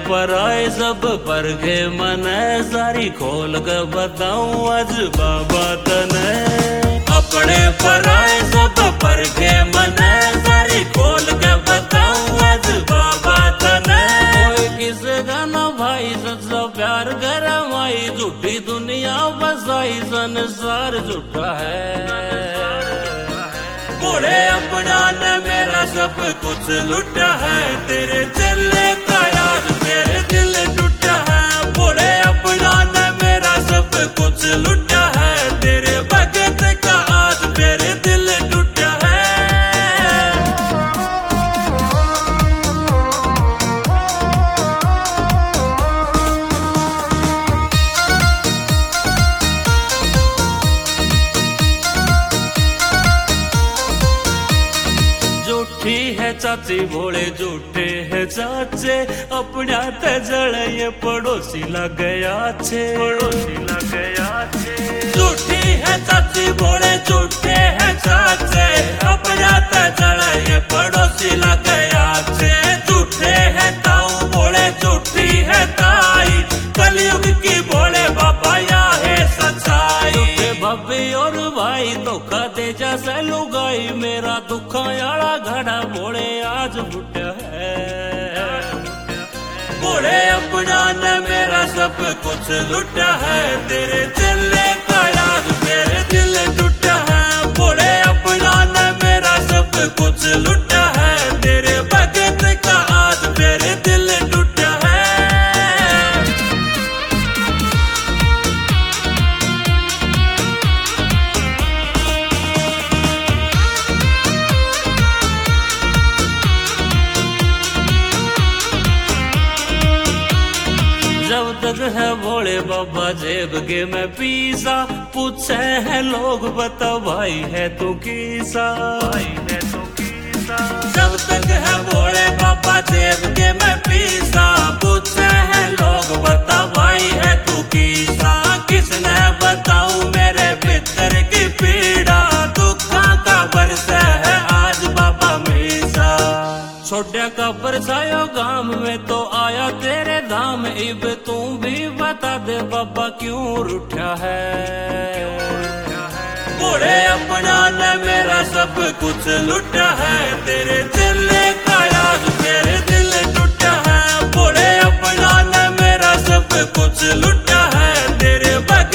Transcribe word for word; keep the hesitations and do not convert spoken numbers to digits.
पर आए सब पर गे मन सारी खोल के बताऊं आज बाबा तने। अपने पर आए सब पर गे मन सारी खोल के बताऊं आज बाबा तने। कोई किसे गाना भाई सच्चा प्यार गरमाई झूठी दुनिया बसाई संसार झूठा है। बूढ़े अपना ने मेरा सब कुछ लुटा है तेरे चले का याद मेरे दिल टूटा है। बूढ़े अपना ने मेरा सब कुछ लुटा है तेरे भगत का आज मेरे दिल टूटा है। झूठी है चाची भोले झूठे है चाचे अपना ते जड़े ये पड़ोसी लग गया छे पड़ोसी लग गया छे। झूठी है चाची भोले झूठे है चाचे अपना ते जड़े ये पड़ोसी लग गया छे। झूठे है ताऊ भोले झूठी है ताई कलयुग की भोले बाबा या है सच्चाई। भाभी और भाई धोखा दे जैसे लुगाई मेरा दुखा याला घड़ा भोले आज फुटा है। भोले अपना ने मेरा सब कुछ लुटा है तेरे चले का याद मेरे दिल टूटा है। भोले अपना ने मेरा सब कुछ लुटा है तेरे भगत का आज मेरे दिल टूटा है। जब तक है भोले बाबा जेब के मैं पीसा पूछे हैं लोग बता भाई है तू किसा भाई है तू किसा। जब तक है भोले बाबा जेब के मैं पीसा पूछे हैं लोग बता भाई है तू किसा। किसने बताऊं मेरे भीतर की पीड़ा दुखा का बरसा है आज बाबा मीसा। छोटा का बरसायो गांव में तो आया तेरे धाम इब तू भी बता दे बाबा क्यों रूठा है। बूढ़े अपना ने मेरा सब कुछ लुटा है तेरे चले का याद मेरे दिल टूटा है। बूढ़े अपना ने मेरा सब कुछ लुटा है तेरे